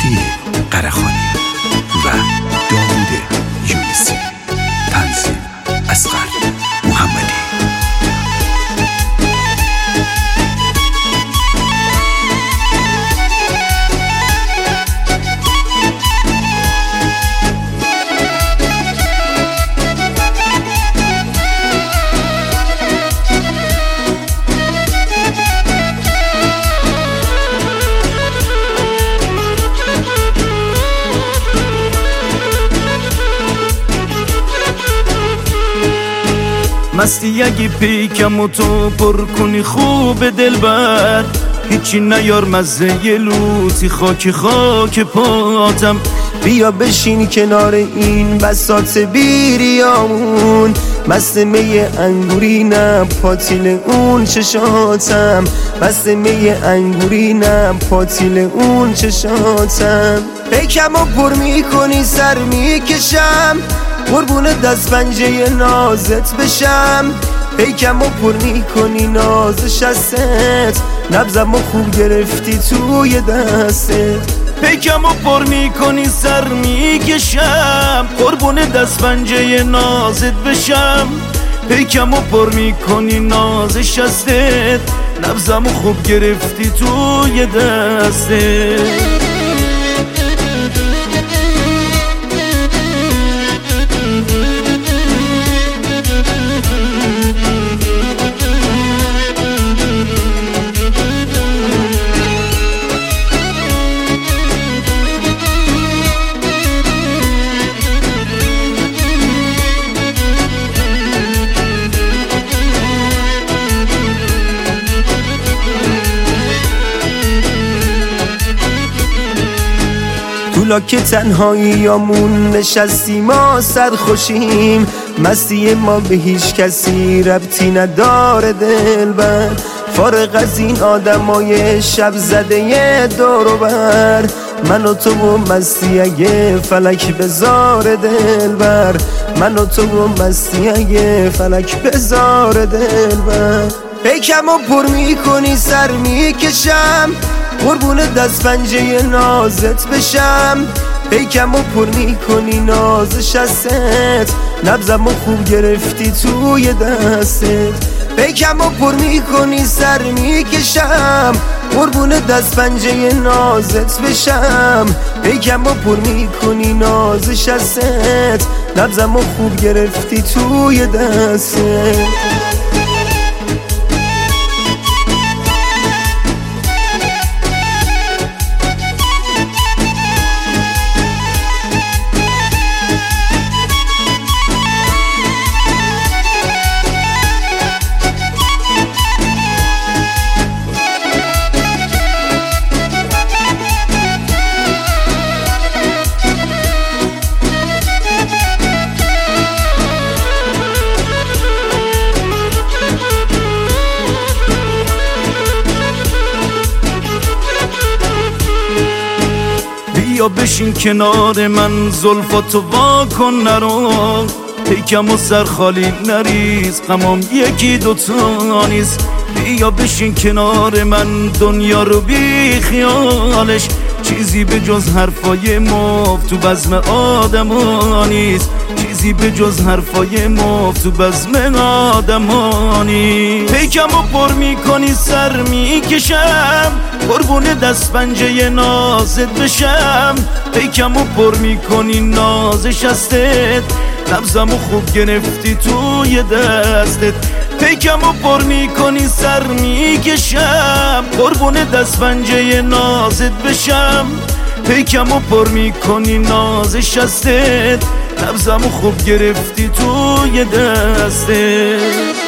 هادی قرخانی و داوود یونسی. تنظیم اصغر محمدی. مستی اگی پیکم و تو پر کنی خوب دلبر، هیچی نیار مزه یه لوتی خاک خاک پاتم. بیا بشین کنار این بساط بیریامون، مست می انگوری نه پاتیل اون چشاتم، مست می انگوری نه پاتیل اون چشاتم. پیکم و پر میکنی سر میکشم، قربون دست پنجه نازت بشم. پیکم و پر میکنی ناز شستت، نبزم و خوب گرفتی توی دستت. پیکم و پر میکنی سر میکشم، قربون دست پنجه نازت بشم. پیکم و پر میکنی ناز شستت، نبزم و خوب گرفتی توی دستت. که تنهاییامون نشستیم ما سرخوشیم، مستی ما به هیچ کسی ربطی نداره دلبر. فارغ از این آدمای شب زده دور و بر، من و تو و مستی اگه فلک بذاره دلبر، من و تو و مستی اگه فلک بذاره دلبر. پیکم و پر میکنی سر میکشم، قربون دست پنجه نازت بشم. پیکم و پر میکنی ناز شستت، نبزم و خوب گرفتی توی دستت. پیکم و پر میکنی سر میکشم، قربون دست پنجه نازت بشم. پیکم و پر میکنی ناز شستت، نبزم و خوب گرفتی توی دستت. بیا بشین کنار من زلفاتو وا کن نرو، پیکم و سر خالی نریز غمام یکی دوتا نیست. بیا بشین کنار من دنیا رو بی خیالش، چیزی به جز حرفای مفت تو بزم آدما نیست، چیزی به جز حرفای مفت تو بزم آدما نیست. پیکم و پر میکنی سر میکشم، قربون دست پنجه نازت بشم. پیکم و پر میکنی ناز شستت، نبزم و خوب گرفتی توی دستت. پیکم و پر میکنی سر میکشم، قربون دست پنجه نازت بشم. پیکم و پر میکنی ناز شستت، نبزم و خوب گرفتی توی دستت.